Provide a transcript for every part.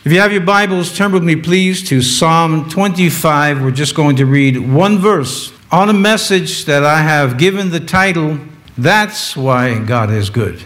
If you have your Bibles, turn with me, please, to Psalm 25. We're just going to read one verse on a message that I have given the title, That's Why God is Good.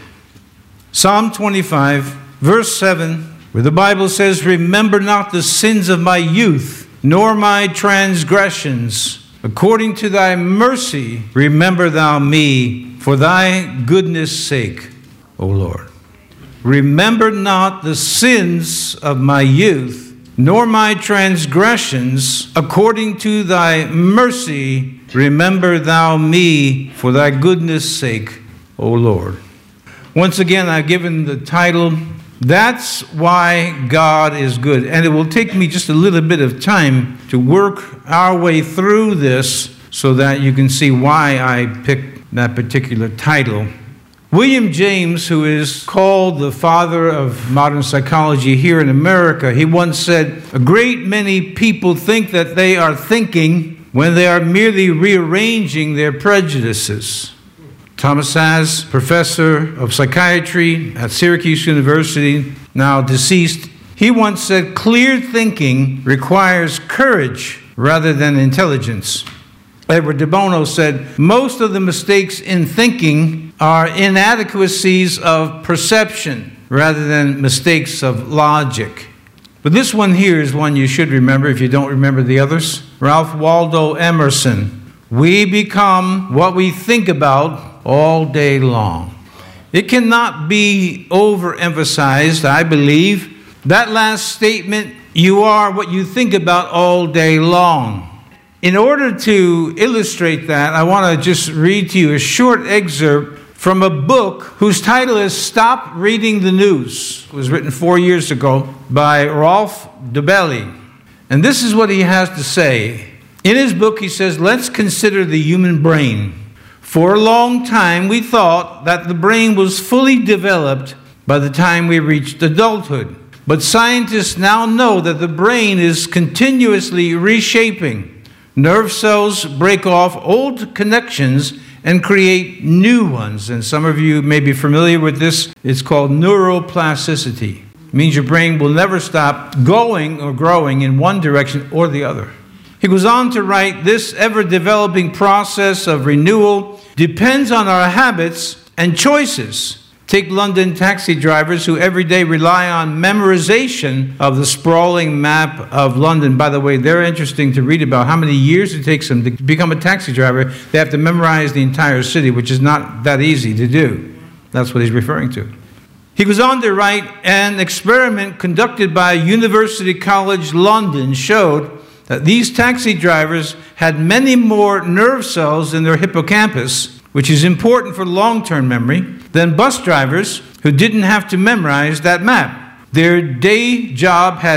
Psalm 25, verse 7, where the Bible says, Remember not the sins of my youth, nor my transgressions. According to thy mercy, remember thou me, for thy goodness' sake, O Lord. Remember not the sins of my youth, nor my transgressions. According to thy mercy, remember thou me for thy goodness' sake, O Lord. Once again, I've given the title, That's Why God is Good. And it will take me just a little bit of time to work our way through this so that you can see why I picked that particular title. William James, who is called the father of modern psychology here in America, he once said, a great many people think that they are thinking when they are merely rearranging their prejudices. Thomas Szasz, professor of psychiatry at Syracuse University, now deceased, he once said, clear thinking requires courage rather than intelligence. Edward de Bono said, most of the mistakes in thinking are inadequacies of perception rather than mistakes of logic. But this one here is one you should remember if you don't remember the others. Ralph Waldo Emerson. We become what we think about all day long. It cannot be overemphasized, I believe. That last statement, you are what you think about all day long. In order to illustrate that, I want to just read to you a short excerpt from a book whose title is Stop Reading the News. It was written 4 years ago by Rolf Dobelli. And this is what he has to say. In his book, he says, let's consider the human brain. For a long time, we thought that the brain was fully developed by the time we reached adulthood. But scientists now know that the brain is continuously reshaping. Nerve cells break off old connections and create new ones. And some of you may be familiar with this. It's called neuroplasticity. It means your brain will never stop going or growing in one direction or the other. He goes on to write, this ever-developing process of renewal depends on our habits and choices. Take London taxi drivers who every day rely on memorization of the sprawling map of London. By the way, they're interesting to read about how many years it takes them to become a taxi driver. They have to memorize the entire city, which is not that easy to do. That's what he's referring to. He goes on to write, an experiment conducted by University College London showed that these taxi drivers had many more nerve cells in their hippocampus, which is important for long-term memory, than bus drivers who didn't have to memorize that map. Their day job had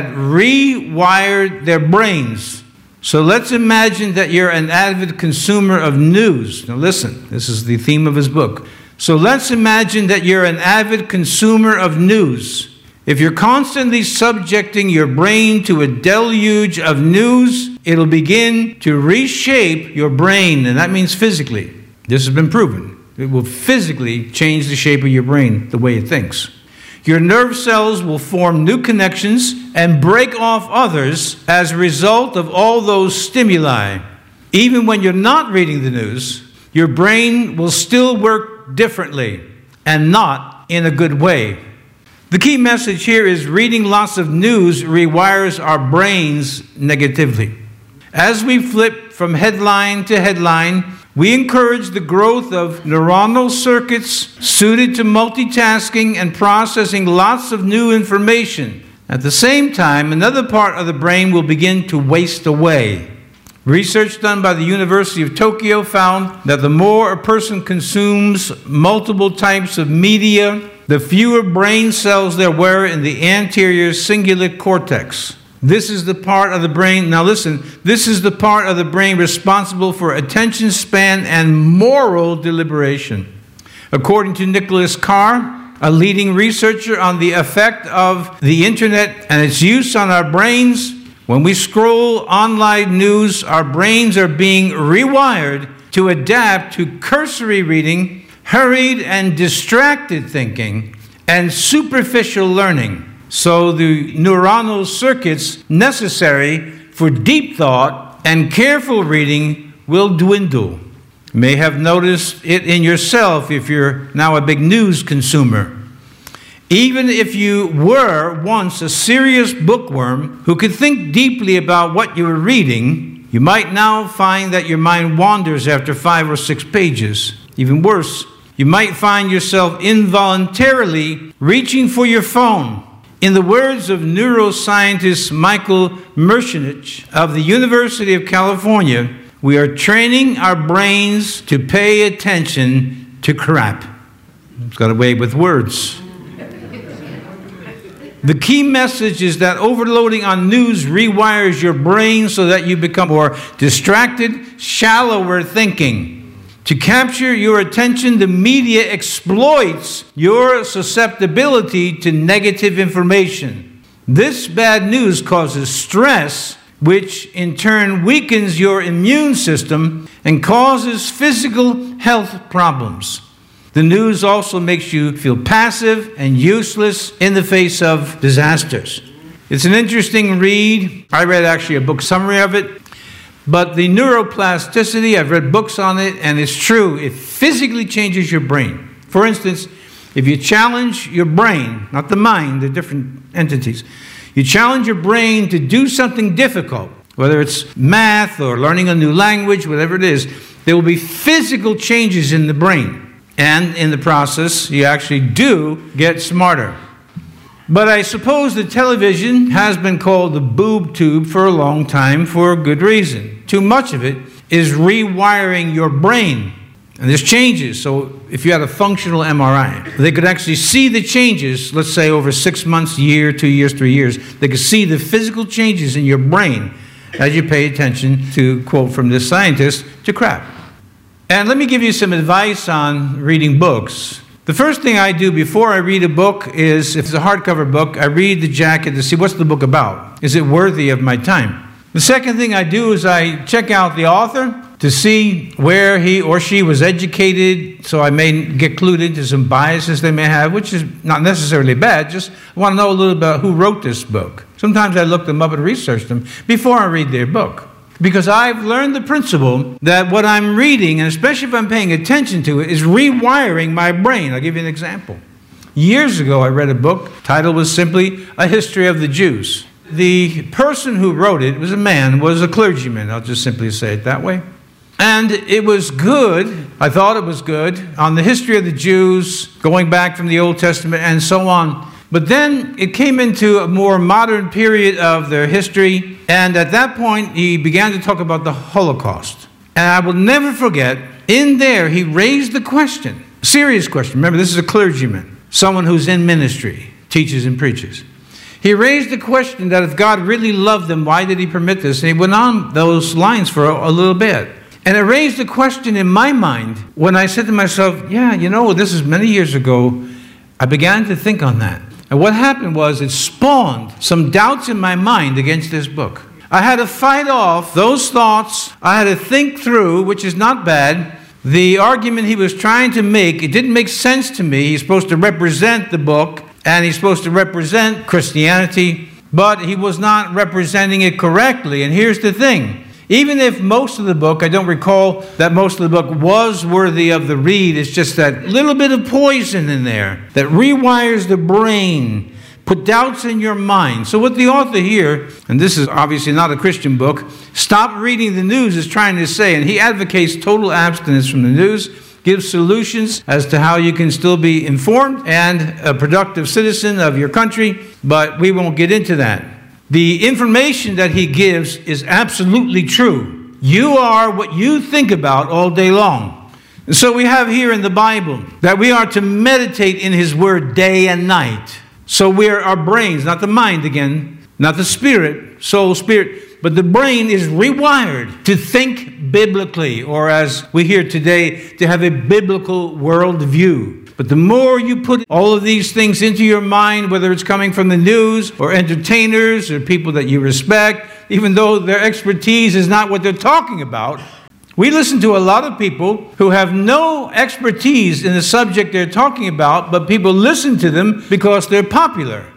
rewired their brains. So let's imagine that you're an avid consumer of news. Now listen, this is the theme of his book. So let's imagine that you're an avid consumer of news. If you're constantly subjecting your brain to a deluge of news, it'll begin to reshape your brain, and that means physically. This has been proven. It will physically change the shape of your brain, the way it thinks. Your nerve cells will form new connections and break off others as a result of all those stimuli. Even when you're not reading the news, your brain will still work differently and not in a good way. The key message here is reading lots of news rewires our brains negatively. As we flip from headline to headline, we encourage the growth of neuronal circuits suited to multitasking and processing lots of new information. At the same time, another part of the brain will begin to waste away. Research done by the University of Tokyo found that the more a person consumes multiple types of media, the fewer brain cells there were in the anterior cingulate cortex. This is the part of the brain, now listen, this is the part of the brain responsible for attention span and moral deliberation. According to Nicholas Carr, a leading researcher on the effect of the internet and its use on our brains, when we scroll online news, our brains are being rewired to adapt to cursory reading, hurried and distracted thinking, and superficial learning. So the neuronal circuits necessary for deep thought and careful reading will dwindle. You may have noticed it in yourself if you're now a big news consumer. Even if you were once a serious bookworm who could think deeply about what you were reading, you might now find that your mind wanders after 5 or 6 pages. Even worse, you might find yourself involuntarily reaching for your phone. In the words of neuroscientist Michael Mershonich of the University of California, we are training our brains to pay attention to crap. It's got away with words. The key message is that overloading on news rewires your brain so that you become more distracted, shallower thinking. To capture your attention, the media exploits your susceptibility to negative information. This bad news causes stress, which in turn weakens your immune system and causes physical health problems. The news also makes you feel passive and useless in the face of disasters. It's an interesting read. I read actually a book summary of it. But the neuroplasticity, I've read books on it, and it's true. It physically changes your brain. For instance, if you challenge your brain, not the mind, the different entities, you challenge your brain to do something difficult, whether it's math or learning a new language, whatever it is, there will be physical changes in the brain. And in the process, you actually do get smarter. But I suppose the television has been called the boob tube for a long time for a good reason. Too much of it is rewiring your brain. And there's changes. So if you had a functional MRI, they could actually see the changes, let's say over 6 months, a year, 2 years, 3 years. They could see the physical changes in your brain as you pay attention to, quote from this scientist, to crap. And let me give you some advice on reading books. The first thing I do before I read a book is, if it's a hardcover book, I read the jacket to see what's the book about. Is it worthy of my time? The second thing I do is I check out the author to see where he or she was educated, so I may get clued into some biases they may have, which is not necessarily bad, just I want to know a little about who wrote this book. Sometimes I look them up and research them before I read their book. Because I've learned the principle that what I'm reading, and especially if I'm paying attention to it, is rewiring my brain. I'll give you an example. Years ago, I read a book. The title was simply A History of the Jews. The person who wrote it was a man, was a clergyman. I'll just simply say it that way. And it was good. I thought it was good on the history of the Jews, going back from the Old Testament and so on. But then it came into a more modern period of their history, and at that point he began to talk about the Holocaust. And I will never forget, in there he raised the question, serious question. Remember, this is a clergyman, someone who's in ministry, teaches and preaches. He raised the question that if God really loved them, why did he permit this? And he went on those lines for a little bit. And it raised the question in my mind when I said to myself, yeah, this is many years ago. I began to think on that. And what happened was it spawned some doubts in my mind against this book. I had to fight off those thoughts. I had to think through, which is not bad, the argument he was trying to make. It didn't make sense to me. He's supposed to represent the book, and he's supposed to represent Christianity, but he was not representing it correctly. And here's the thing. Even if most of the book, I don't recall that most of the book was worthy of the read, it's just that little bit of poison in there that rewires the brain, put doubts in your mind. So what the author here, and this is obviously not a Christian book, Stop Reading the News is trying to say, and he advocates total abstinence from the news, gives solutions as to how you can still be informed and a productive citizen of your country, but we won't get into that. The information that he gives is absolutely true. You are what you think about all day long. And so we have here in the Bible that we are to meditate in his word day and night. So our brains, not the mind again, not the spirit, soul, spirit, but the brain is rewired to think biblically, or as we hear today, to have a biblical worldview. But the more you put all of these things into your mind, whether it's coming from the news or entertainers or people that you respect, even though their expertise is not what they're talking about, we listen to a lot of people who have no expertise in the subject they're talking about, but people listen to them because they're popular.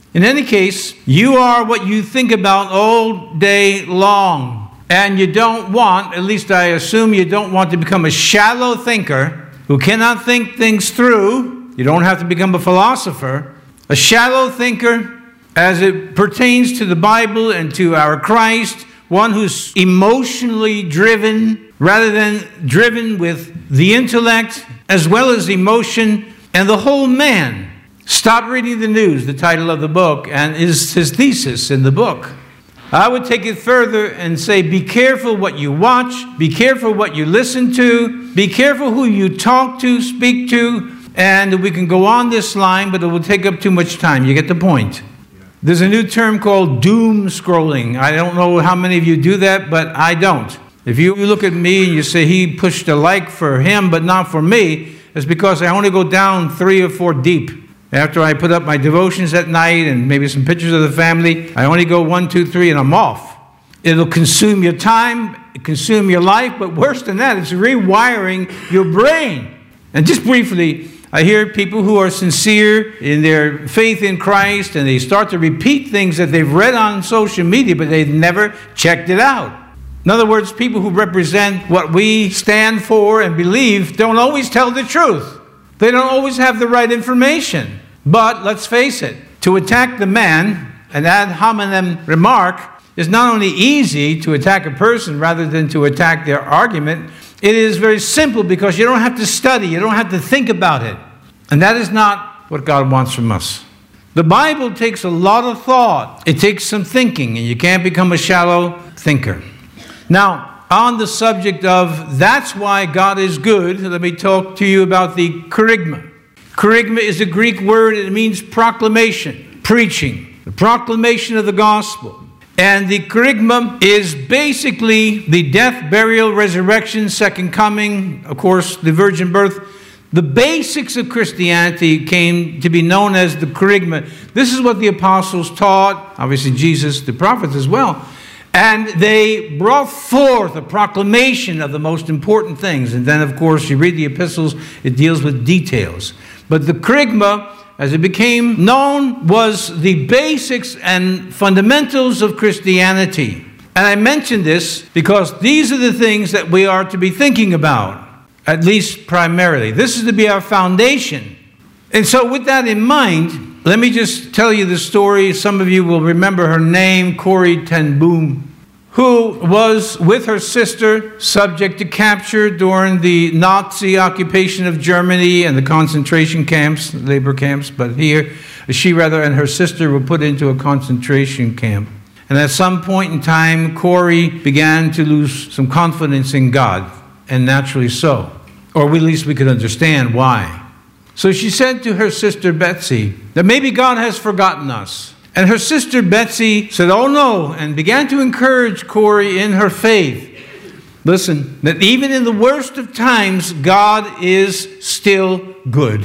In any case, you are what you think about all day long. And you don't want, at least I assume you don't want to become a shallow thinker who cannot think things through. You don't have to become a philosopher. A shallow thinker as it pertains to the Bible and to our Christ, one who's emotionally driven rather than driven with the intellect as well as emotion and the whole man. Stop reading the news, the title of the book, and is his thesis in the book. I would take it further and say, be careful what you watch, be careful what you listen to, be careful who you talk to, speak to, and we can go on this line, but it will take up too much time. You get the point. There's a new term called doom scrolling. I don't know how many of you do that, but I don't. If you look at me and you say he pushed a like for him, but not for me, it's because I only go down 3 or 4 deep. After I put up my devotions at night and maybe some pictures of the family, I only go 1, 2, 3, and I'm off. It'll consume your time, consume your life, but worse than that, it's rewiring your brain. And just briefly, I hear people who are sincere in their faith in Christ, and they start to repeat things that they've read on social media, but they've never checked it out. In other words, people who represent what we stand for and believe don't always tell the truth. They don't always have the right information. But let's face it, to attack the man, an ad hominem remark, is not only easy to attack a person rather than to attack their argument. It is very simple because you don't have to study, you don't have to think about it. And that is not what God wants from us. The Bible takes a lot of thought. It takes some thinking, and you can't become a shallow thinker. Now, on the subject of that's why God is good, let me talk to you about the kerygma. Kerygma is a Greek word. It means proclamation, preaching, the proclamation of the gospel. And the kerygma is basically the death, burial, resurrection, second coming, of course, the virgin birth. The basics of Christianity came to be known as the kerygma. This is what the apostles taught, obviously Jesus, the prophets as well. And they brought forth a proclamation of the most important things. And then, of course, you read the epistles, it deals with details. But the kerygma, as it became known, was the basics and fundamentals of Christianity. And I mention this because these are the things that we are to be thinking about, at least primarily. This is to be our foundation. And so with that in mind, let me just tell you the story. Some of you will remember her name, Corrie ten Boom, who was with her sister subject to capture during the Nazi occupation of Germany and the concentration camps, labor camps. But she and her sister were put into a concentration camp. And at some point in time, Corrie began to lose some confidence in God, and naturally so. Or at least we could understand why. So she said to her sister Betsy that maybe God has forgotten us. And her sister Betsy said, oh no, and began to encourage Corrie in her faith. Listen, that even in the worst of times, God is still good.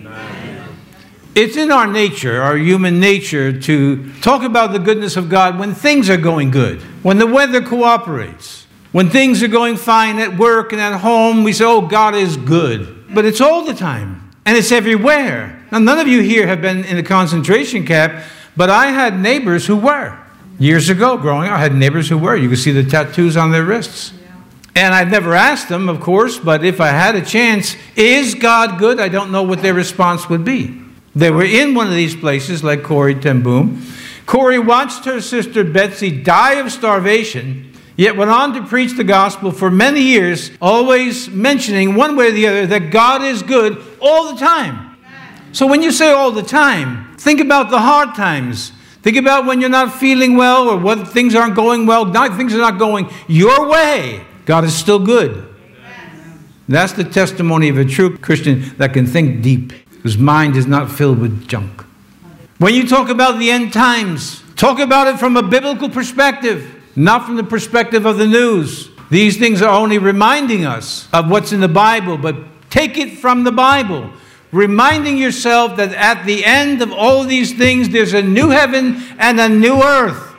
Amen. It's in our nature, our human nature, to talk about the goodness of God when things are going good, when the weather cooperates, when things are going fine at work and at home. We say, oh, God is good. But it's all the time. And it's everywhere. Now, none of you here have been in a concentration camp, but I had neighbors who were. Years ago, growing up, I had neighbors who were. You could see the tattoos on their wrists. Yeah. And I've never asked them, of course, but if I had a chance, is God good? I don't know what their response would be. They were in one of these places, like Corrie ten Boom. Corrie watched her sister Betsy die of starvation, yet went on to preach the gospel for many years, always mentioning one way or the other that God is good all the time. So when you say all the time, think about the hard times. Think about when you're not feeling well or when things aren't going well. Things are not going your way. God is still good. That's the testimony of a true Christian that can think deep, whose mind is not filled with junk. When you talk about the end times, talk about it from a biblical perspective. Not from the perspective of the news. These things are only reminding us of what's in the Bible, but take it from the Bible. Reminding yourself that at the end of all these things, there's a new heaven and a new earth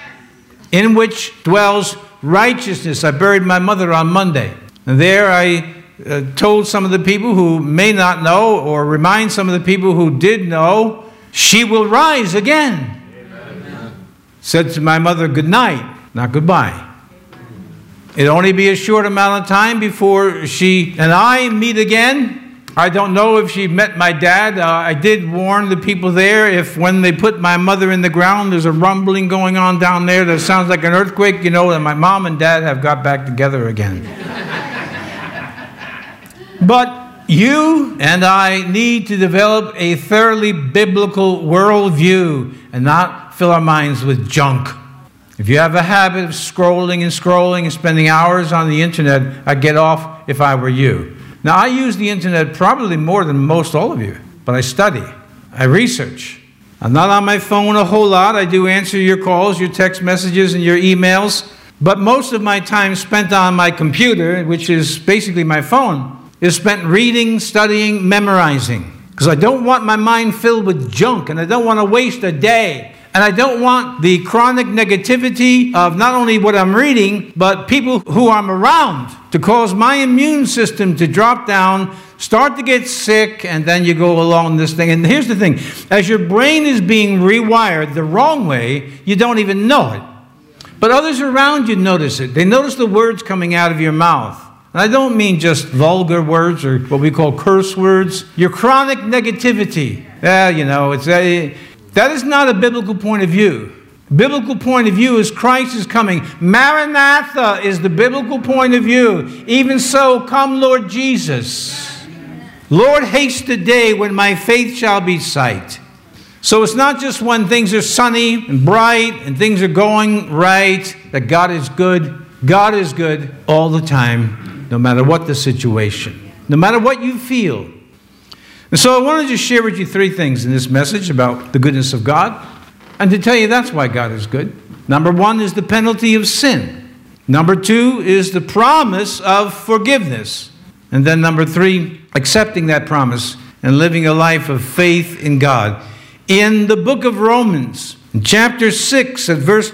in which dwells righteousness. I buried my mother on Monday. And there I told some of the people who may not know, or remind some of the people who did know, she will rise again. Amen. Said to my mother, good night, not goodbye. It'll only be a short amount of time before she and I meet again. I don't know if she met my dad. I did warn the people there, if when they put my mother in the ground, there's a rumbling going on down there that sounds like an earthquake, you know, that my mom and dad have got back together again. But you and I need to develop a thoroughly biblical worldview and not fill our minds with junk. If you have a habit of scrolling and spending hours on the internet, I'd get off if I were you. Now, I use the internet probably more than most all of you, but I study. I research. I'm not on my phone a whole lot. I do answer your calls, your text messages, and your emails. But most of my time spent on my computer, which is basically my phone, is spent reading, studying, memorizing. Because I don't want my mind filled with junk, and I don't want to waste a day. And I don't want the chronic negativity of not only what I'm reading, but people who I'm around to cause my immune system to drop down, start to get sick, and then you go along this thing. And here's the thing. As your brain is being rewired the wrong way, you don't even know it. But others around you notice it. They notice the words coming out of your mouth. And I don't mean just vulgar words or what we call curse words. Your chronic negativity. That is not a biblical point of view. Biblical point of view is Christ is coming. Maranatha is the biblical point of view. Even so, come Lord Jesus. Lord, haste the day when my faith shall be sight. So it's not just when things are sunny and bright and things are going right that God is good. God is good all the time, no matter what the situation, no matter what you feel. And so I wanted to share with you 3 things in this message about the goodness of God, and to tell you that's why God is good. Number 1 is the penalty of sin. Number 2 is the promise of forgiveness. And then number 3, accepting that promise and living a life of faith in God. In the book of Romans, in chapter 6 at verse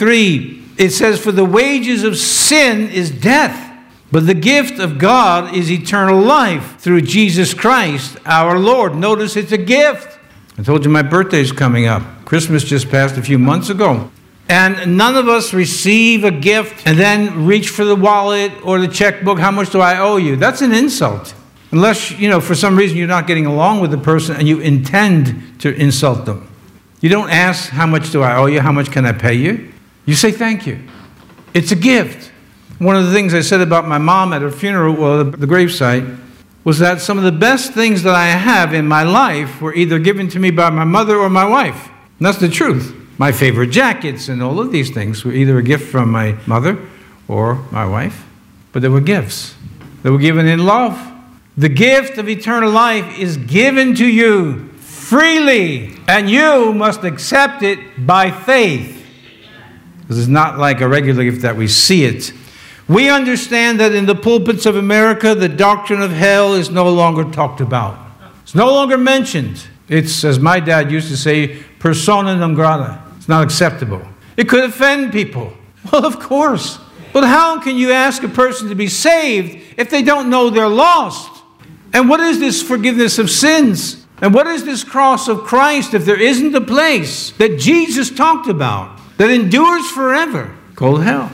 23, it says, for the wages of sin is death. But the gift of God is eternal life through Jesus Christ, our Lord. Notice it's a gift. I told you my birthday is coming up. Christmas just passed a few months ago. And none of us receive a gift and then reach for the wallet or the checkbook. How much do I owe you? That's an insult. Unless, for some reason you're not getting along with the person and you intend to insult them. You don't ask, how much do I owe you? How much can I pay you? You say thank you. It's a gift. One of the things I said about my mom at her funeral, well, the gravesite, was that some of the best things that I have in my life were either given to me by my mother or my wife. And that's the truth. My favorite jackets and all of these things were either a gift from my mother or my wife, but they were gifts. They were given in love. The gift of eternal life is given to you freely, and you must accept it by faith. This is not like a regular gift that we see it. We understand that in the pulpits of America, the doctrine of hell is no longer talked about. It's no longer mentioned. It's, as my dad used to say, persona non grata. It's not acceptable. It could offend people. Well, of course. But how can you ask a person to be saved if they don't know they're lost? And what is this forgiveness of sins? And what is this cross of Christ if there isn't a place that Jesus talked about that endures forever called hell?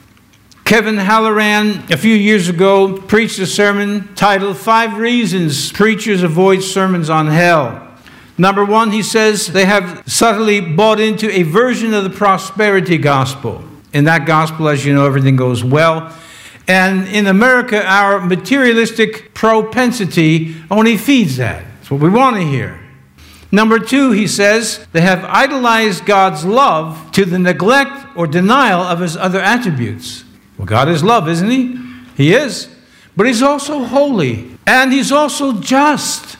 Kevin Halloran, a few years ago, preached a sermon titled 5 Reasons Preachers Avoid Sermons on Hell. Number 1, he says they have subtly bought into a version of the prosperity gospel. In that gospel, as you know, everything goes well. And in America, our materialistic propensity only feeds that. That's what we want to hear. Number 2, he says, they have idolized God's love to the neglect or denial of his other attributes. Well, God is love, isn't he? He is. But he's also holy. And he's also just.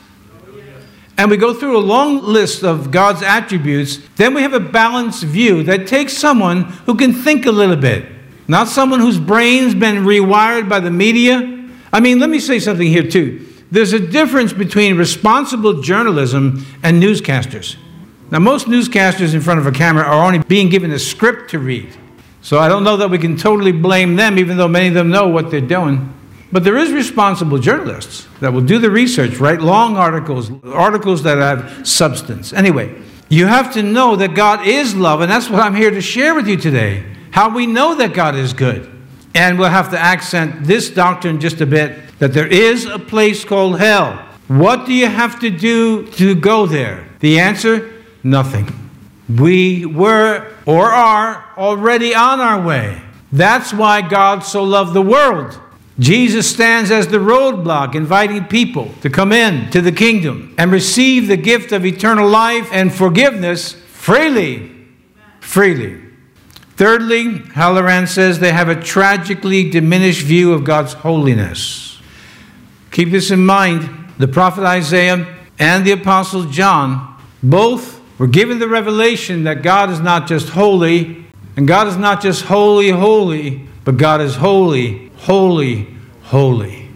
And we go through a long list of God's attributes. Then we have a balanced view that takes someone who can think a little bit. Not someone whose brain's been rewired by the media. I mean, let me say something here too. There's a difference between responsible journalism and newscasters. Now, most newscasters in front of a camera are only being given a script to read. So I don't know that we can totally blame them, even though many of them know what they're doing. But there is responsible journalists that will do the research, write long articles that have substance. Anyway, you have to know that God is love, and that's what I'm here to share with you today. How we know that God is good. And we'll have to accent this doctrine just a bit, that there is a place called hell. What do you have to do to go there? The answer, nothing. We were or are already on our way. That's why God so loved the world. Jesus stands as the roadblock, inviting people to come in to the kingdom and receive the gift of eternal life and forgiveness freely. Freely. Thirdly, Halloran says they have a tragically diminished view of God's holiness. Keep this in mind. The prophet Isaiah and the apostle John both were given the revelation that God is not just holy, and God is not just holy, holy, but God is holy, holy, holy.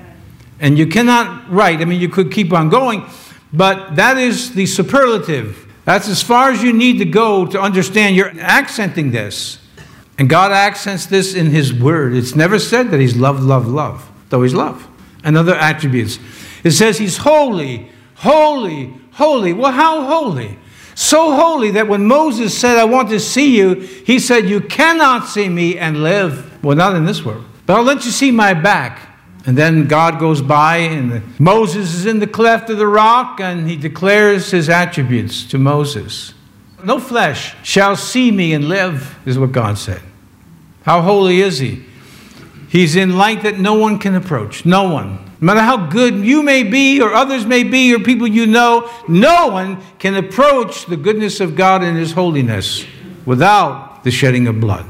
And you cannot write, you could keep on going, but that is the superlative. That's as far as you need to go to understand. You're accenting this. And God accents this in His Word. It's never said that He's love, love, love, though He's love. And other attributes. It says He's holy, holy, holy. Well, how holy? So holy that when Moses said, I want to see you, he said, you cannot see me and live. Well, not in this world. But I'll let you see my back. And then God goes by, and Moses is in the cleft of the rock, and he declares his attributes to Moses. No flesh shall see me and live, is what God said. How holy is He? He's in light that no one can approach. No one. No matter how good you may be, or others may be, or people you know, no one can approach the goodness of God and His holiness without the shedding of blood.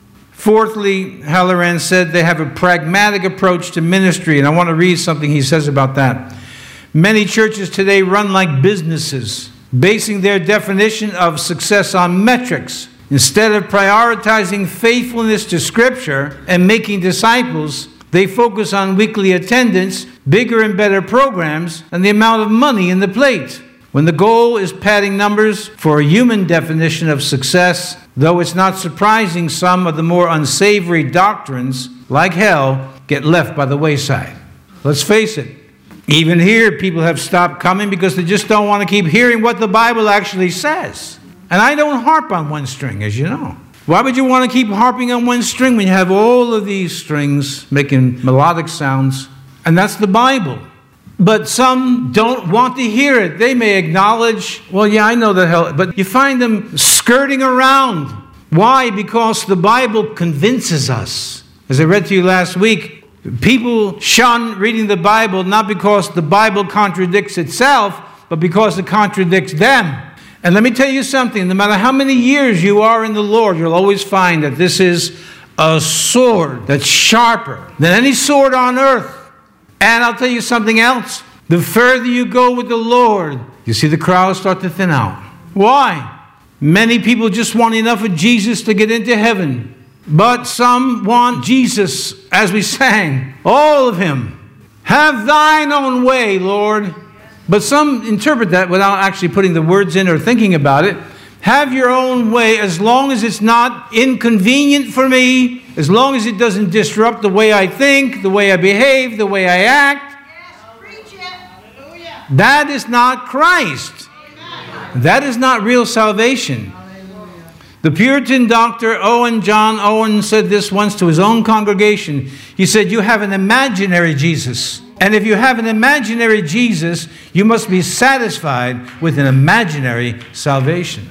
Fourthly, Halloran said they have a pragmatic approach to ministry, and I want to read something he says about that. Many churches today run like businesses, basing their definition of success on metrics. Instead of prioritizing faithfulness to Scripture and making disciples, they focus on weekly attendance, bigger and better programs, and the amount of money in the plate. When the goal is padding numbers for a human definition of success, though it's not surprising some of the more unsavory doctrines, like hell, get left by the wayside. Let's face it, even here people have stopped coming because they just don't want to keep hearing what the Bible actually says. And I don't harp on one string, as you know. Why would you want to keep harping on one string when you have all of these strings making melodic sounds? And that's the Bible. But some don't want to hear it. They may acknowledge, well, yeah, I know the hell. But you find them skirting around. Why? Because the Bible convinces us. As I read to you last week, people shun reading the Bible not because the Bible contradicts itself, but because it contradicts them. And let me tell you something. No matter how many years you are in the Lord, you'll always find that this is a sword that's sharper than any sword on earth. And I'll tell you something else. The further you go with the Lord, you see the crowds start to thin out. Why? Many people just want enough of Jesus to get into heaven. But some want Jesus, as we sang, all of Him. Have thine own way, Lord. But some interpret that without actually putting the words in or thinking about it. Have your own way as long as it's not inconvenient for me, as long as it doesn't disrupt the way I think, the way I behave, the way I act. Yes, preach it. Hallelujah. That is not Christ. Amen. That is not real salvation. Hallelujah. The Puritan doctor John Owen said this once to his own congregation. He said, you have an imaginary Jesus. And if you have an imaginary Jesus, you must be satisfied with an imaginary salvation.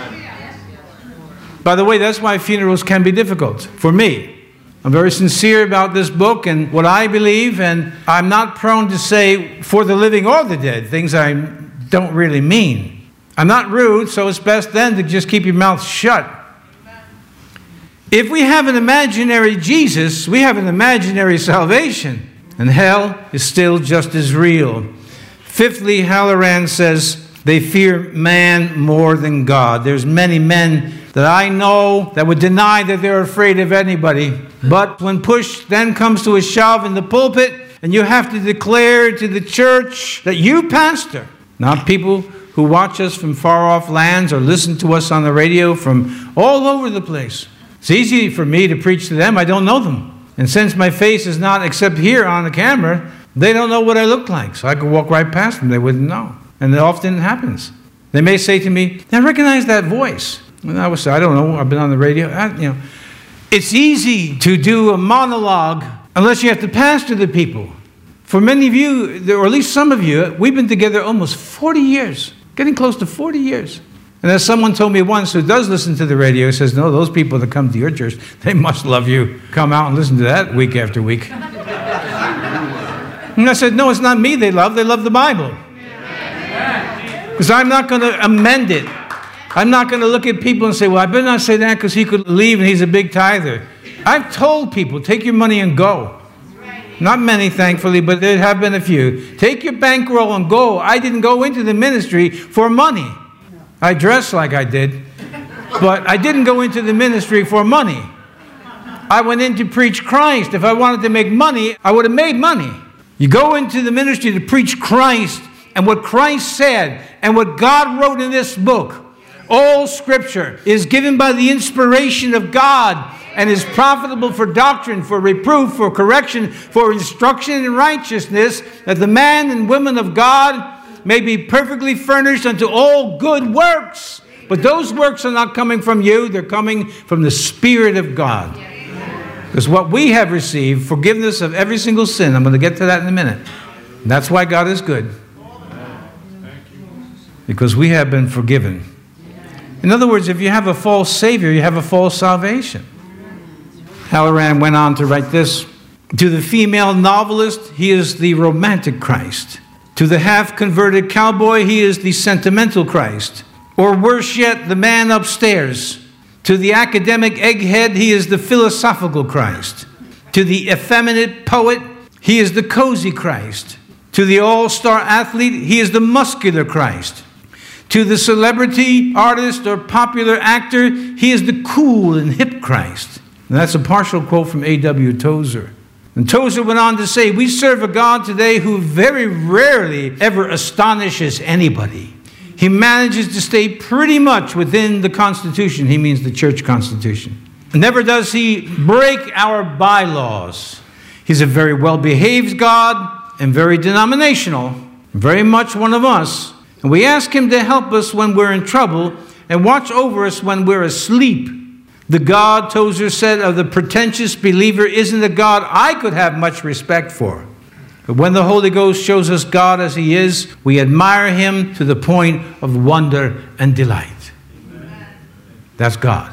By the way, that's why funerals can be difficult for me. I'm very sincere about this book and what I believe, and I'm not prone to say for the living or the dead, things I don't really mean. I'm not rude, so it's best then to just keep your mouth shut. If we have an imaginary Jesus, we have an imaginary salvation, and hell is still just as real. Fifthly, Halloran says they fear man more than God. There's many men that I know that would deny that they're afraid of anybody. But when push then comes to a shove in the pulpit, and you have to declare to the church that you pastor, not people who watch us from far off lands or listen to us on the radio from all over the place. It's easy for me to preach to them. I don't know them. And since my face is not, except here on the camera, they don't know what I look like. So I could walk right past them. They wouldn't know. And it often happens. They may say to me, I recognize that voice. And I would say, I don't know. I've been on the radio. It's easy to do a monologue unless you have to pastor the people. For many of you, or at least some of you, we've been together almost 40 years. Getting close to 40 years. And as someone told me once who does listen to the radio, says, no, those people that come to your church, they must love you. Come out and listen to that week after week. And I said, no, it's not me they love the Bible. Because I'm not going to amend it. I'm not going to look at people and say, well, I better not say that because he could leave and he's a big tither. I've told people, take your money and go. Not many, thankfully, but there have been a few. Take your bankroll and go. I didn't go into the ministry for money. I dressed like I did, but I didn't go into the ministry for money. I went in to preach Christ. If I wanted to make money, I would have made money. You go into the ministry to preach Christ and what Christ said and what God wrote in this book. All Scripture is given by the inspiration of God and is profitable for doctrine, for reproof, for correction, for instruction in righteousness, that the man and woman of God may be perfectly furnished unto all good works. But those works are not coming from you. They're coming from the Spirit of God. Because what we have received, forgiveness of every single sin. I'm going to get to that in a minute. And that's why God is good. Because we have been forgiven. In other words, if you have a false Savior, you have a false salvation. Halloran went on to write this. To the female novelist, he is the romantic Christ. To the half-converted cowboy, he is the sentimental Christ. Or worse yet, the man upstairs. To the academic egghead, he is the philosophical Christ. To the effeminate poet, he is the cozy Christ. To the all-star athlete, he is the muscular Christ. To the celebrity, artist, or popular actor, he is the cool and hip Christ. And that's a partial quote from A.W. Tozer. And Tozer went on to say, we serve a God today who very rarely ever astonishes anybody. He manages to stay pretty much within the Constitution. He means the church constitution. Never does he break our bylaws. He's a very well-behaved God and very denominational, very much one of us. And we ask him to help us when we're in trouble and watch over us when we're asleep. The God, Tozer said, of the pretentious believer isn't a God I could have much respect for. But when the Holy Ghost shows us God as he is, we admire him to the point of wonder and delight. Amen. That's God.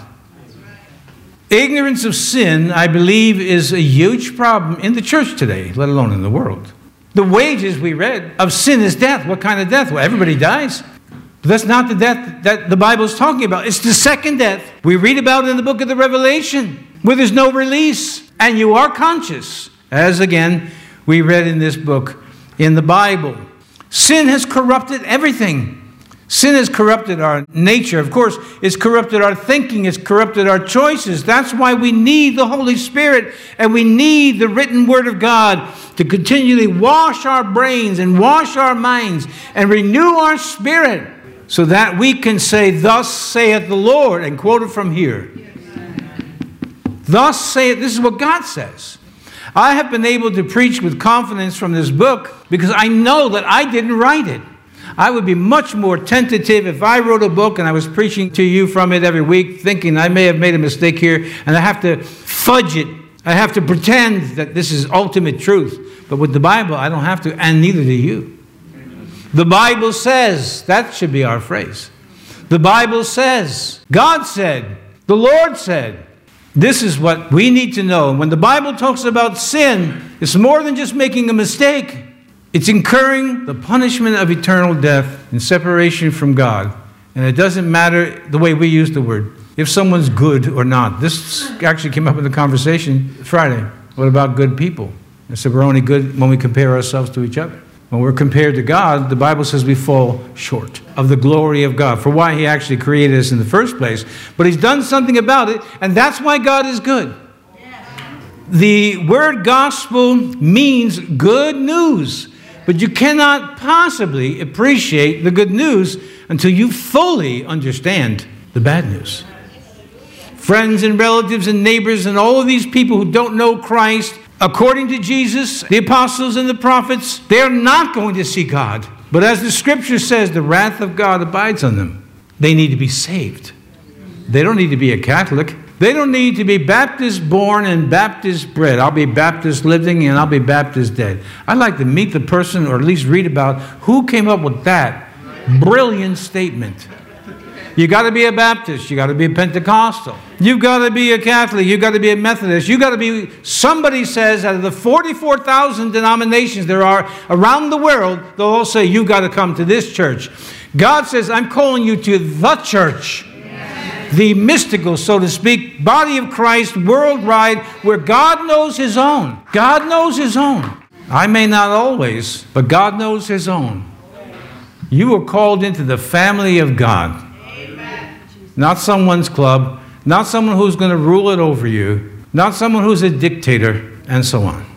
Ignorance of sin, I believe, is a huge problem in the church today, let alone in the world. The wages, we read, of sin is death. What kind of death? Well, everybody dies. But that's not the death that the Bible is talking about. It's the second death we read about in the book of the Revelation, where there's no release, and you are conscious, as again we read in this book in the Bible. Sin has corrupted everything. Sin has corrupted our nature. Of course, it's corrupted our thinking. It's corrupted our choices. That's why we need the Holy Spirit, and we need the written Word of God to continually wash our brains and wash our minds and renew our spirit so that we can say, thus saith the Lord, and quote it from here. Thus saith, this is what God says. I have been able to preach with confidence from this book because I know that I didn't write it. I would be much more tentative if I wrote a book and I was preaching to you from it every week, thinking I may have made a mistake here, and I have to fudge it. I have to pretend that this is ultimate truth. But with the Bible, I don't have to, and neither do you. The Bible says, that should be our phrase. The Bible says, God said, the Lord said. This is what we need to know. And when the Bible talks about sin, it's more than just making a mistake. It's incurring the punishment of eternal death and separation from God. And it doesn't matter the way we use the word, if someone's good or not. This actually came up in the conversation Friday. What about good people? I said we're only good when we compare ourselves to each other. When we're compared to God, the Bible says we fall short of the glory of God, for why he actually created us in the first place. But he's done something about it, and that's why God is good. The word gospel means good news. But you cannot possibly appreciate the good news until you fully understand the bad news. friends and relatives and neighbors and all of these people who don't know Christ, according to Jesus, the apostles and the prophets, they're not going to see God. But as the scripture says, the wrath of God abides on them. They need to be saved. They don't need to be a Catholic. They don't need to be Baptist born and Baptist bred. I'll be Baptist living and I'll be Baptist dead. I'd like to meet the person or at least read about who came up with that brilliant statement. You got to be a Baptist. You got to be a Pentecostal. You've got to be a Catholic. You've got to be a Methodist. You've got to be, somebody says, out of the 44,000 denominations there are around the world, they'll all say, you've got to come to this church. God says, I'm calling you to the church. The mystical, so to speak, body of Christ worldwide, where God knows his own. God knows his own. I may not always, but God knows his own. You are called into the family of God. Amen. Not someone's club, not someone who's going to rule it over you, not someone who's a dictator, and so on.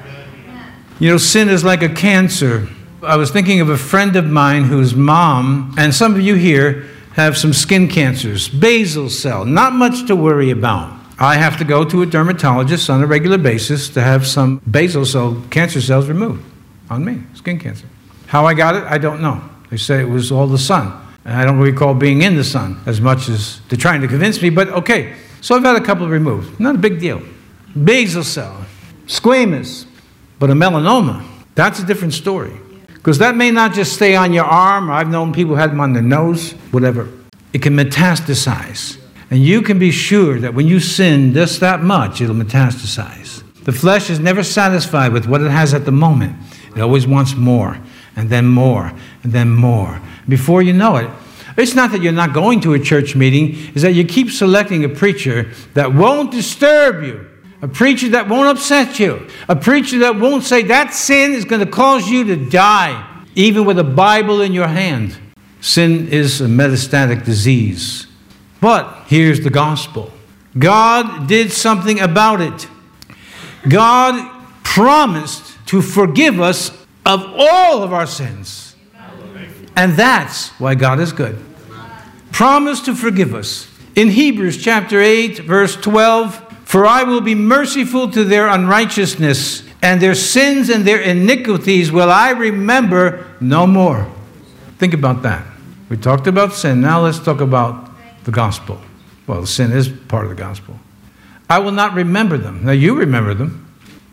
Amen. You know, sin is like a cancer. I was thinking of a friend of mine whose mom, and some of you here, have some skin cancers, basal cell, not much to worry about. I have to go to a dermatologist on a regular basis to have some basal cell cancer cells removed on me, skin cancer. How I got it, I don't know. They say it was all the sun. And I don't recall being in the sun as much as they're trying to convince me, but okay. So I've had a couple removed. Not a big deal. Basal cell, squamous, but a melanoma, that's a different story. Because that may not just stay on your arm, or I've known people who had them on their nose, whatever. It can metastasize. And you can be sure that when you sin just that much, it'll metastasize. The flesh is never satisfied with what it has at the moment. It always wants more, and then more, and then more. Before you know it, it's not that you're not going to a church meeting, it's that you keep selecting a preacher that won't disturb you. A preacher that won't upset you. A preacher that won't say that sin is going to cause you to die, even with a Bible in your hand. Sin is a metastatic disease. But here's the gospel. God did something about it. God promised to forgive us of all of our sins. And that's why God is good. Promised to forgive us. In Hebrews chapter 8, verse 12, for I will be merciful to their unrighteousness, and their sins and their iniquities will I remember no more. Think about that. We talked about sin. Now let's talk about the gospel. Well, sin is part of the gospel. I will not remember them. Now you remember them.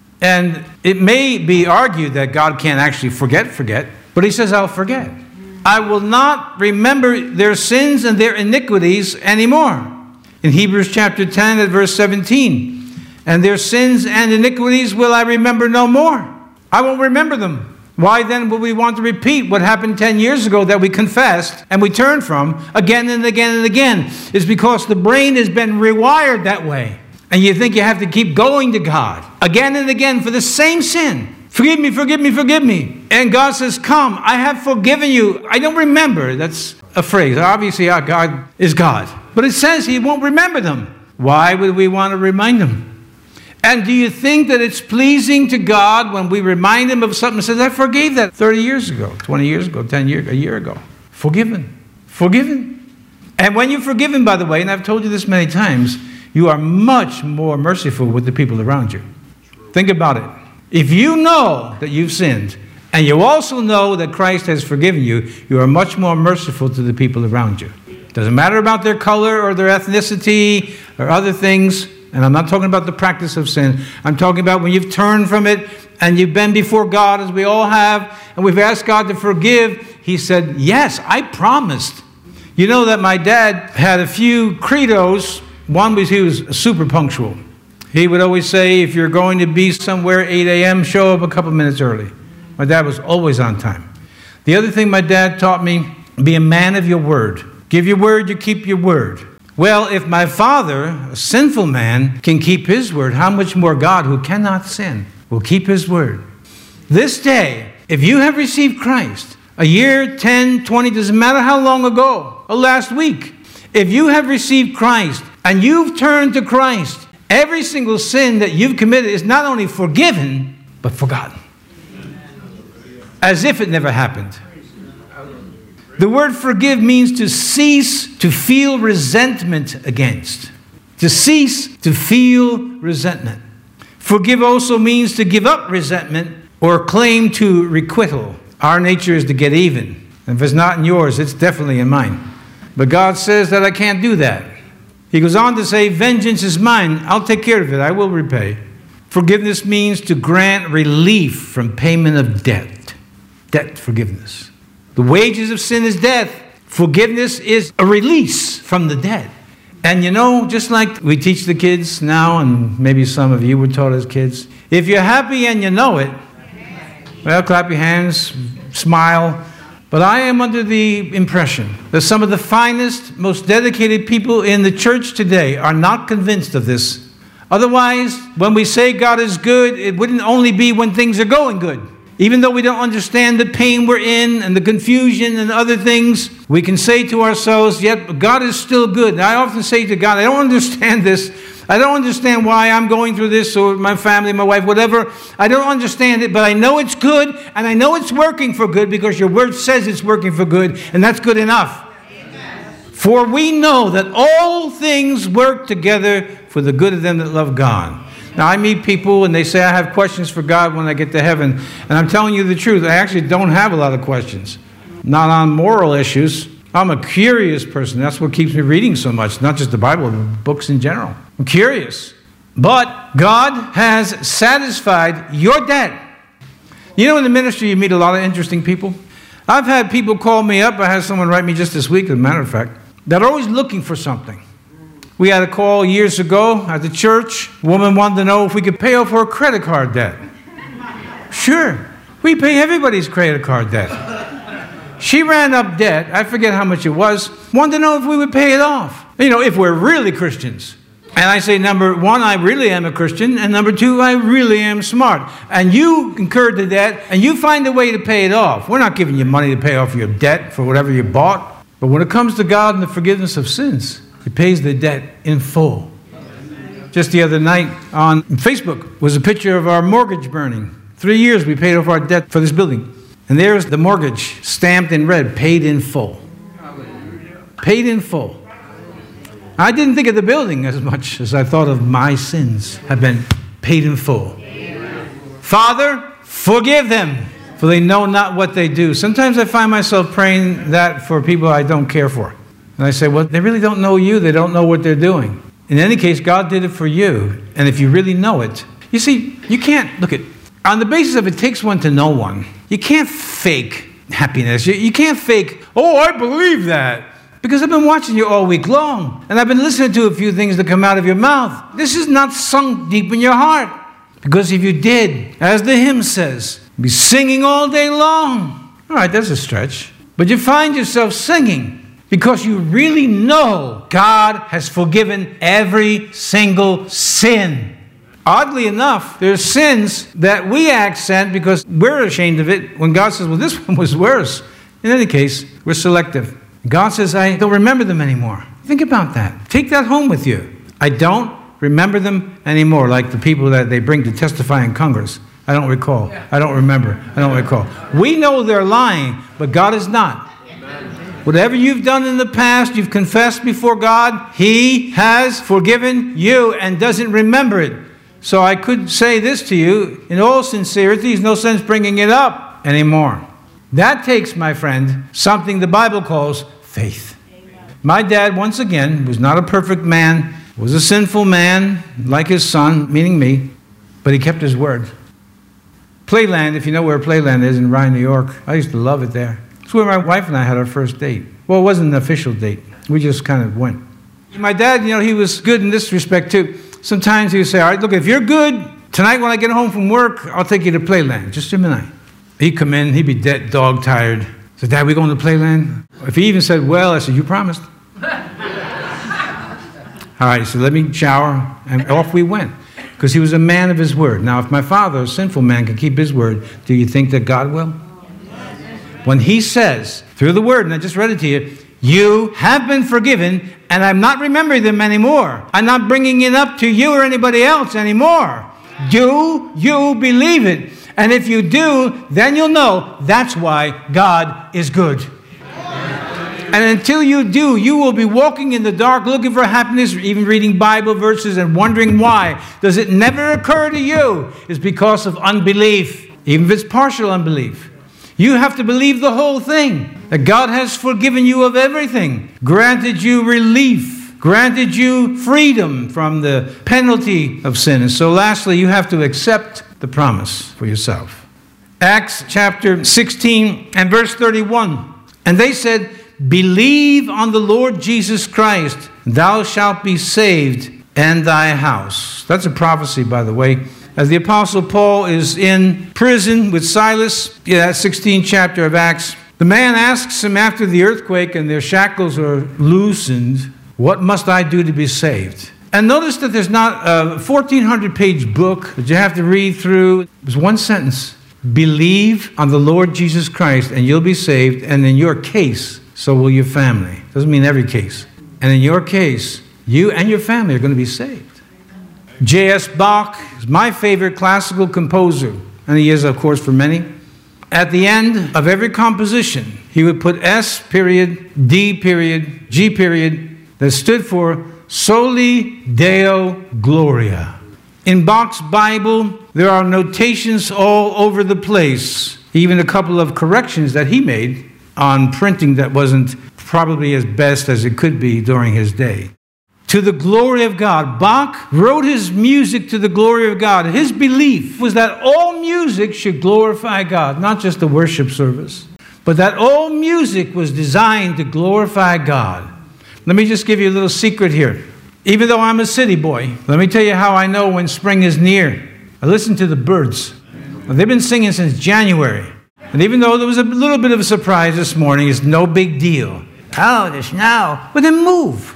And it may be argued that God can't actually forget, but he says, I'll forget. I will not remember their sins and their iniquities anymore. In Hebrews chapter 10 at verse 17, and their sins and iniquities will I remember no more. I won't remember them. Why then will we want to repeat what happened 10 years ago that we confessed and we turned from again and again and again? It's because the brain has been rewired that way. And you think you have to keep going to God again and again for the same sin. Forgive me, forgive me, forgive me. And God says, come, I have forgiven you. I don't remember. That's a phrase. Obviously, our God is God. But it says he won't remember them. Why would we want to remind him? And do you think that it's pleasing to God when we remind him of something and says, I forgave that 30 years ago, 20 years ago, 10 years, a year ago. Forgiven. Forgiven. And when you're forgiven, by the way, and I've told you this many times, you are much more merciful with the people around you. Think about it. If you know that you've sinned, and you also know that Christ has forgiven you, you are much more merciful to the people around you. Doesn't matter about their color or their ethnicity or other things. And I'm not talking about the practice of sin. I'm talking about when you've turned from it and you've been before God, as we all have, and we've asked God to forgive. He said, yes, I promised. You know that my dad had a few credos. One was he was super punctual. He would always say, if you're going to be somewhere 8 a.m., show up a couple minutes early. My dad was always on time. The other thing my dad taught me, be a man of your word. Give your word, you keep your word. Well, if my father, a sinful man, can keep his word, how much more God, who cannot sin, will keep his word. This day, if you have received Christ, a year, 10, 20, doesn't matter how long ago, or last week, if you have received Christ and you've turned to Christ, every single sin that you've committed is not only forgiven, but forgotten. As if it never happened. The word forgive means to cease to feel resentment against. to cease to feel resentment. Forgive also means to give up resentment or claim to requital. Our nature is to get even. And if it's not in yours, it's definitely in mine. But God says that I can't do that. He goes on to say, vengeance is mine. I'll take care of it. I will repay. Forgiveness means to grant relief from payment of debt. Debt forgiveness. The wages of sin is death. Forgiveness is a release from the debt. And you know, just like we teach the kids now, and maybe some of you were taught as kids, if you're happy and you know it, well, clap your hands, smile. But I am under the impression that some of the finest, most dedicated people in the church today are not convinced of this. Otherwise, when we say God is good, it wouldn't only be when things are going good. Even though we don't understand the pain we're in and the confusion and other things, we can say to ourselves, yet God is still good. And I often say to God, I don't understand this. I don't understand why I'm going through this, or my family, my wife, whatever. I don't understand it, but I know it's good, and I know it's working for good because your word says it's working for good, and that's good enough. Amen. For we know that all things work together for the good of them that love God. Now, I meet people, and they say, I have questions for God when I get to heaven. And I'm telling you the truth, I actually don't have a lot of questions. Not on moral issues. I'm a curious person. That's what keeps me reading so much, not just the Bible, but books in general. I'm curious. But God has satisfied your debt. You know, in the ministry, you meet a lot of interesting people. I've had people call me up. I had someone write me just this week, as a matter of fact, that are always looking for something. We had a call years ago at the church. A woman wanted to know if we could pay off her credit card debt. Sure. We pay everybody's credit card debt. She ran up debt. I forget how much it was. Wanted to know if we would pay it off. You know, if we're really Christians. And I say, number one, I really am a Christian. And number two, I really am smart. And you incurred the debt, and you find a way to pay it off. We're not giving you money to pay off your debt for whatever you bought. But when it comes to God and the forgiveness of sins, He pays the debt in full. Just the other night on Facebook was a picture of our mortgage burning. 3 years we paid off our debt for this building. And there's the mortgage stamped in red, paid in full. Paid in full. I didn't think of the building as much as I thought of my sins have been paid in full. Father, forgive them, for they know not what they do. Sometimes I find myself praying that for people I don't care for. And I say, well, they really don't know you. They don't know what they're doing. In any case, God did it for you. And if you really know it, you see, you can't, look at, on the basis of it takes one to know one, you can't fake happiness. You can't fake, oh, I believe that. Because I've been watching you all week long. And I've been listening to a few things that come out of your mouth. This is not sunk deep in your heart. Because if you did, as the hymn says, be singing all day long. All right, that's a stretch. But you find yourself singing because you really know God has forgiven every single sin. Oddly enough, there's sins that we accent because we're ashamed of it when God says, well, this one was worse. In any case, we're selective. God says, I don't remember them anymore. Think about that. Take that home with you. I don't remember them anymore, like the people that they bring to testify in Congress. I don't recall. I don't remember. I don't recall. We know they're lying, but God is not. Whatever you've done in the past, you've confessed before God, He has forgiven you and doesn't remember it. So I could say this to you, in all sincerity, there's no sense bringing it up anymore. That takes, my friend, something the Bible calls faith. My dad, once again, was not a perfect man, was a sinful man, like his son, meaning me, but he kept his word. Playland, if you know where Playland is in Rye, New York, I used to love it there. It's where my wife and I had our first date. Well, it wasn't an official date. We just kind of went. My dad, he was good in this respect too. Sometimes he would say, all right, look, if you're good, tonight when I get home from work, I'll take you to Playland, just him and I. He'd come in, he'd be dead, dog tired. I said, Dad, we going to Playland? If he even said, well, I said, you promised. All right, he said, let me shower, and off we went. Because he was a man of his word. Now, if my father, a sinful man, can keep his word, do you think that God will? When he says, through the word, and I just read it to you, you have been forgiven, and I'm not remembering them anymore. I'm not bringing it up to you or anybody else anymore. Do you believe it? And if you do, then you'll know that's why God is good. And until you do, you will be walking in the dark looking for happiness, even reading Bible verses and wondering why. Does it never occur to you? It's because of unbelief, even if it's partial unbelief. You have to believe the whole thing, that God has forgiven you of everything, granted you relief, granted you freedom from the penalty of sin. And so lastly, you have to accept the promise for yourself. Acts chapter 16 and verse 31. And they said, believe on the Lord Jesus Christ, thou shalt be saved and thy house. That's a prophecy, by the way. As the Apostle Paul is in prison with Silas, that 16th chapter of Acts, the man asks him after the earthquake and their shackles are loosened, what must I do to be saved? And notice that there's not a 1,400-page book that you have to read through. There's one sentence. Believe on the Lord Jesus Christ and you'll be saved, and in your case, so will your family. Doesn't mean every case. And in your case, you and your family are going to be saved. J.S. Bach is my favorite classical composer, and he is, of course, for many. At the end of every composition, he would put S period, D period, G period, that stood for Soli Deo Gloria. In Bach's Bible, there are notations all over the place, even a couple of corrections that he made on printing that wasn't probably as best as it could be during his day. To the glory of God. Bach wrote his music to the glory of God. His belief was that all music should glorify God, not just the worship service, but that all music was designed to glorify God. Let me just give you a little secret here. Even though I'm a city boy, let me tell you how I know when spring is near. I listen to the birds. Now, they've been singing since January. And even though there was a little bit of a surprise this morning, it's no big deal. Oh, the snow. Well, then move.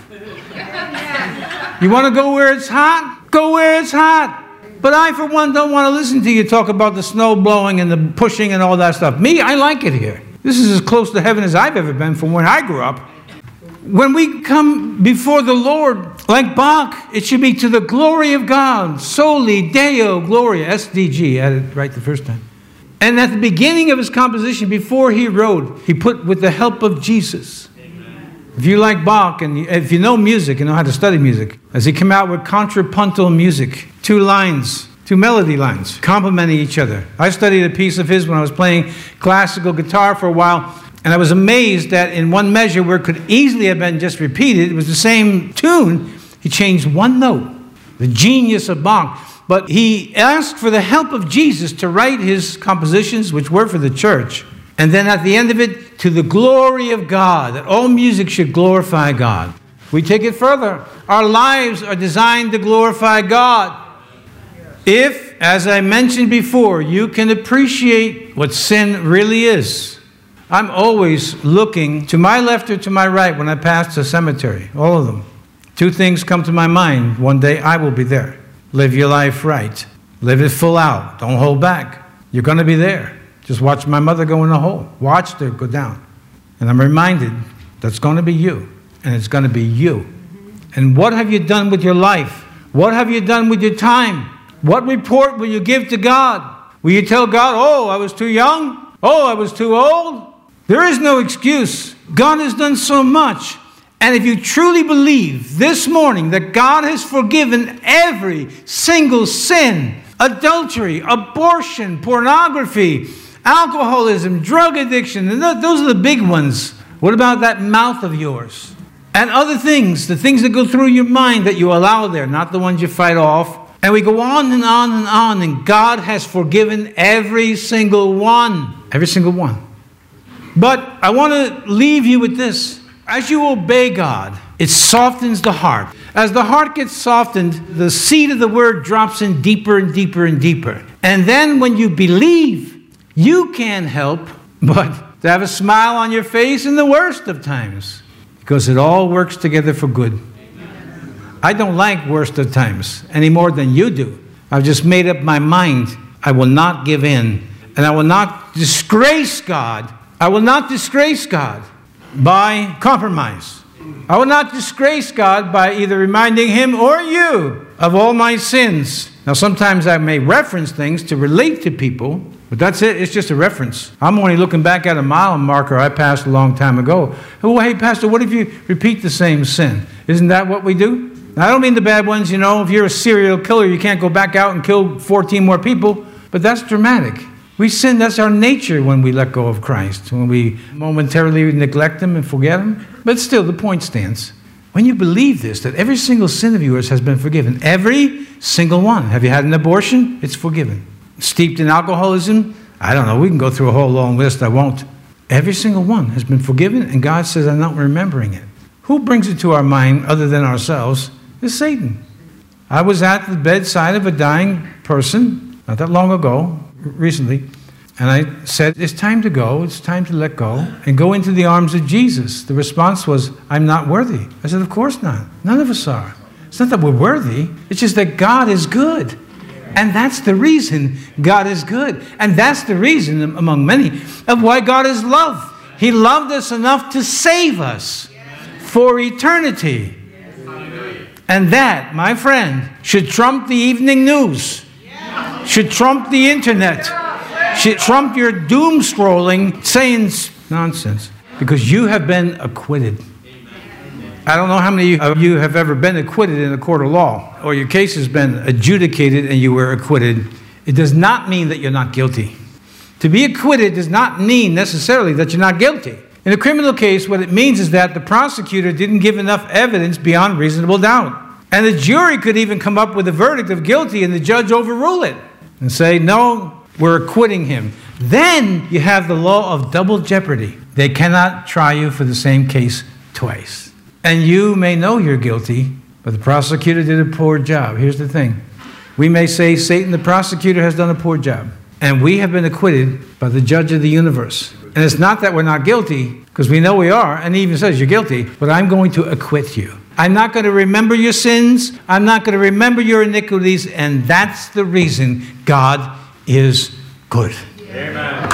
You want to go where it's hot? Go where it's hot. But I, for one, don't want to listen to you talk about the snow blowing and the pushing and all that stuff. Me, I like it here. This is as close to heaven as I've ever been from when I grew up. When we come before the Lord, like Bach, it should be to the glory of God. Soli Deo Gloria. SDG, I had it right the first time. And at the beginning of his composition, before he wrote, he put with the help of Jesus. If you like Bach, and if you know music, you know how to study music, as he came out with contrapuntal music, 2 lines, 2 melody lines, complementing each other. I studied a piece of his when I was playing classical guitar for a while, and I was amazed that in one measure where it could easily have been just repeated, it was the same tune, he changed one note. The genius of Bach. But he asked for the help of Jesus to write his compositions, which were for the church. And then at the end of it, to the glory of God, that all music should glorify God. We take it further. Our lives are designed to glorify God. If, as I mentioned before, you can appreciate what sin really is. I'm always looking to my left or to my right when I pass the cemetery, all of them. 2 things come to my mind. One day I will be there. Live your life right. Live it full out. Don't hold back. You're going to be there. Just watch my mother go in the hole. Watch her go down. And I'm reminded that's going to be you. And it's going to be you. And what have you done with your life? What have you done with your time? What report will you give to God? Will you tell God, oh, I was too young? Oh, I was too old? There is no excuse. God has done so much. And if you truly believe this morning that God has forgiven every single sin, adultery, abortion, pornography, alcoholism, drug addiction, and those are the big ones. What about that mouth of yours? And other things, the things that go through your mind that you allow there, not the ones you fight off. And we go on and on and on, and God has forgiven every single one. Every single one. But I want to leave you with this. As you obey God, it softens the heart. As the heart gets softened, the seed of the word drops in deeper and deeper and deeper. And then when you believe, you can't help but to have a smile on your face in the worst of times. Because it all works together for good. I don't like worst of times any more than you do. I've just made up my mind. I will not give in. And I will not disgrace God. I will not disgrace God by compromise. I will not disgrace God by either reminding him or you of all my sins. Now, sometimes I may reference things to relate to people, But that's it. It's just a reference. I'm only looking back at a mile marker I passed a long time ago. Oh, hey, Pastor, what if you repeat the same sin? Isn't that what we do? Now, I don't mean the bad ones. If you're a serial killer, you can't go back out and kill 14 more people. But that's dramatic. We sin. That's our nature when we let go of Christ, when we momentarily neglect Him and forget Him. But still, the point stands. When you believe this, that every single sin of yours has been forgiven, every single one. Have you had an abortion? It's forgiven. Steeped in alcoholism? I don't know. We can go through a whole long list. I won't. Every single one has been forgiven, and God says, I'm not remembering it. Who brings it to our mind other than ourselves? Is Satan. I was at the bedside of a dying person not that long ago, recently, and I said, it's time to go. It's time to let go and go into the arms of Jesus. The response was, I'm not worthy. I said, of course not. None of us are. It's not that we're worthy. It's just that God is good. And that's the reason God is good. And that's the reason, among many, of why God is love. He loved us enough to save us for eternity. And that, my friend, should trump the evening news, should trump the internet, should trump your doom scrolling, saying nonsense, because you have been acquitted. I don't know how many of you have ever been acquitted in a court of law, or your case has been adjudicated and you were acquitted. It does not mean that you're not guilty. To be acquitted does not mean necessarily that you're not guilty. In a criminal case, what it means is that the prosecutor didn't give enough evidence beyond reasonable doubt. And the jury could even come up with a verdict of guilty and the judge overrule it and say, no, we're acquitting him. Then you have the law of double jeopardy. They cannot try you for the same case twice. And you may know you're guilty, but the prosecutor did a poor job. Here's the thing. We may say Satan, the prosecutor, has done a poor job. And we have been acquitted by the judge of the universe. And it's not that we're not guilty, because we know we are, and he even says you're guilty, but I'm going to acquit you. I'm not going to remember your sins. I'm not going to remember your iniquities. And that's the reason God is good. Amen.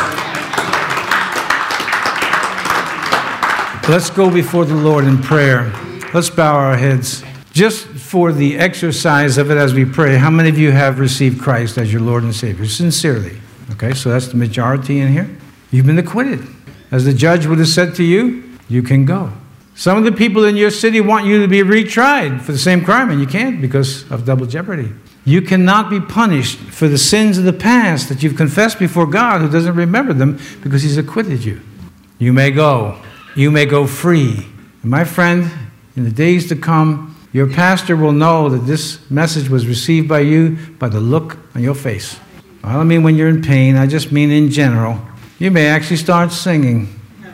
Let's go before the Lord in prayer. Let's bow our heads. Just for the exercise of it as we pray, how many of you have received Christ as your Lord and Savior? Sincerely. Okay, so that's the majority in here. You've been acquitted. As the judge would have said to you, you can go. Some of the people in your city want you to be retried for the same crime, and you can't because of double jeopardy. You cannot be punished for the sins of the past that you've confessed before God, who doesn't remember them because He's acquitted you. You may go. You may go free. And my friend, in the days to come, your pastor will know that this message was received by you by the look on your face. I don't mean when you're in pain. I just mean in general. You may actually start singing,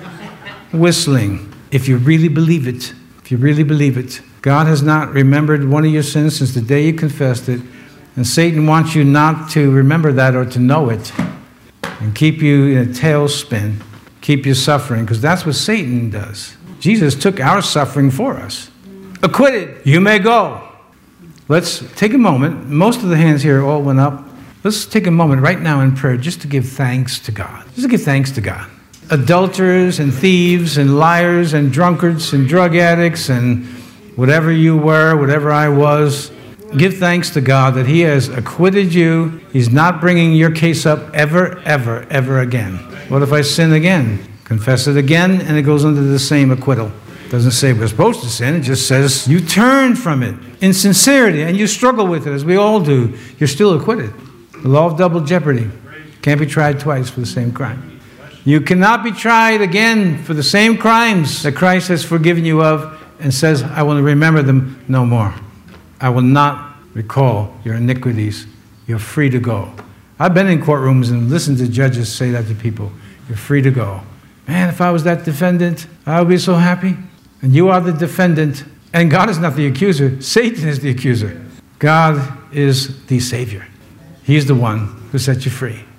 whistling, if you really believe it. If you really believe it. God has not remembered one of your sins since the day you confessed it. And Satan wants you not to remember that or to know it and keep you in a tailspin, keep you suffering, because that's what Satan does. Jesus took our suffering for us. Acquitted. You may go. Let's take a moment. Most of the hands here all went up. Let's take a moment right now in prayer just to give thanks to God. Just to give thanks to God. Adulterers and thieves and liars and drunkards and drug addicts and whatever you were, whatever I was, give thanks to God that He has acquitted you. He's not bringing your case up ever, ever, ever again. What if I sin again? Confess it again, and it goes under the same acquittal. It doesn't say we're supposed to sin. It just says you turn from it in sincerity, and you struggle with it, as we all do. You're still acquitted. The law of double jeopardy. Can't be tried twice for the same crime. You cannot be tried again for the same crimes that Christ has forgiven you of and says, I will remember them no more. I will not recall your iniquities. You're free to go. I've been in courtrooms and listened to judges say that to people. You're free to go. Man, if I was that defendant, I would be so happy. And you are the defendant. And God is not the accuser. Satan is the accuser. God is the Savior. He's the one who set you free.